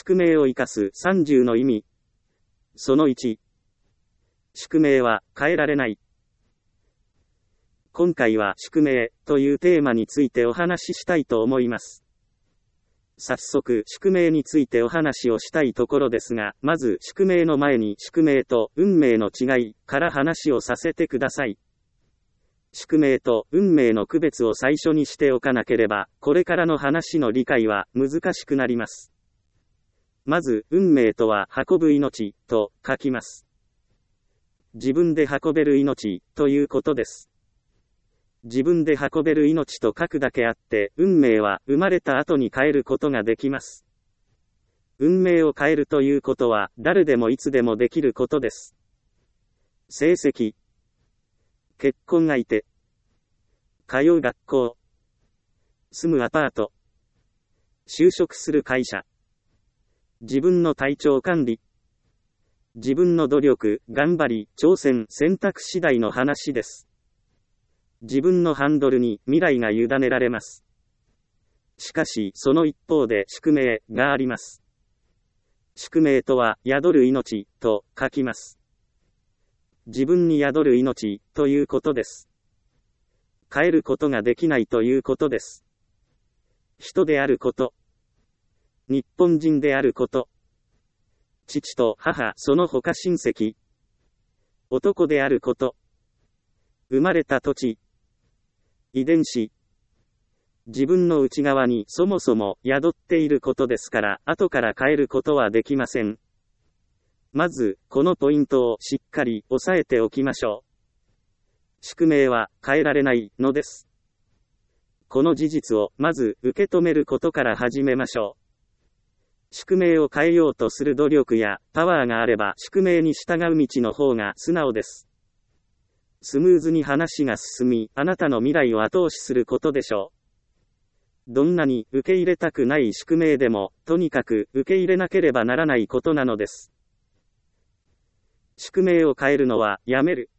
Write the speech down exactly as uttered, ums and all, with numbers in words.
宿命を生かすさんじゅうの意味。そのいち。宿命は変えられない。今回は宿命というテーマについてお話ししたいと思います。早速宿命についてお話をしたいところですが、まず宿命の前に宿命と運命の違いから話をさせてください。宿命と運命の区別を最初にしておかなければ、これからの話の理解は難しくなります。まず、運命とは運ぶ命と書きます。自分で運べる命ということです。自分で運べる命と書くだけあって、運命は生まれた後に変えることができます。運命を変えるということは、誰でもいつでもできることです。成績、結婚相手、通う学校、住むアパート、就職する会社、自分の体調管理、自分の努力、頑張り、挑戦、選択次第の話です。自分のハンドルに未来が委ねられます。しかし、その一方で宿命があります。宿命とは、宿る命と書きます。自分に宿る命ということです。変えることができないということです。人であること、日本人であること、父と母、その他親戚、男であること、生まれた土地、遺伝子、自分の内側にそもそも宿っていることですから、後から変えることはできません。まず、このポイントをしっかり押さえておきましょう。宿命は変えられないのです。この事実をまず受け止めることから始めましょう。宿命を変えようとする努力やパワーがあれば、宿命に従う道の方が素直です。スムーズに話が進み、あなたの未来を後押しすることでしょう。どんなに受け入れたくない宿命でも、とにかく受け入れなければならないことなのです。宿命を変えるのはやめる。